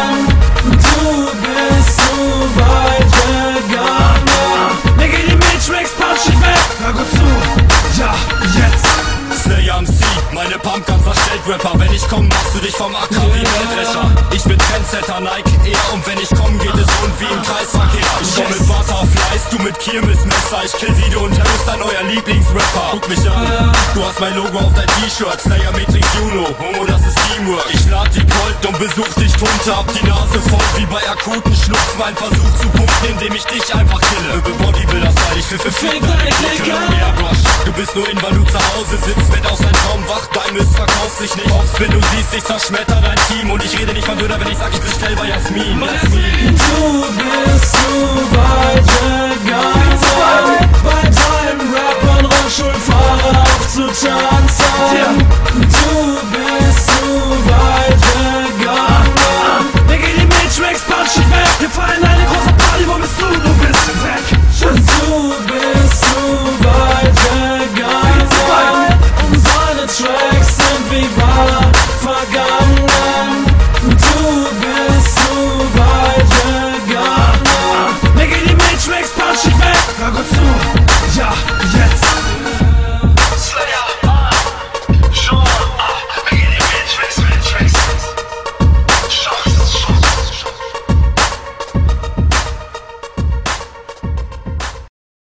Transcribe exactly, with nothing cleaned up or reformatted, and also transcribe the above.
Du bist zu weit gegangen. Digga, die Matrix punch dich weg. Hör gut zu, ja, jetzt. Slayer M C, meine Pumpguns verstellt Rapper. Wenn ich komm, machst du dich vom Acker wie Weltwäscher. Ich bin Trendsetter, Nike eher. Und wenn ich komm, geht es rund wie im Kreisverkehr. Ich komm mit Butterflies, du mit Kirmesmesser. Ich kill Sido und Terrorist, dein euer Lieblingsrapper. Guck mich an, du hast mein Logo auf dein T-Shirt. Slayer Matrix Juno, Homo, das ist Teamwork. Ich lad die Colt und besuch dich drunter. Hab die Nase voll wie bei akuten Schnupfen. Mein Versuch zu punkten, indem ich dich einfach kille. Übe Bodybuilder-Style, ich pfiffe Fick deine Clique. Du bist nur in, weil du zu Hause sitzt. Werd aus deinem Traum wach, dein Mist verkauft sich nicht aus. Wenn du siehst, ich zerschmetter dein Team. Und ich rede nicht von Döner, wenn ich sag, ich bestell bei Jasmin. Jasmin. Du bist zu weit gegangen. Bei deinem Rap an Rollstuhlfahrer aufzutanzen. Du bist zu weit gegangen. Digga, die Matrix punch dich weg. Wir feiern eine große Party, wo bist du? Du bist weg. Du bist zu weit gegangen. Und seine Tracks sind wie wahr vergangen.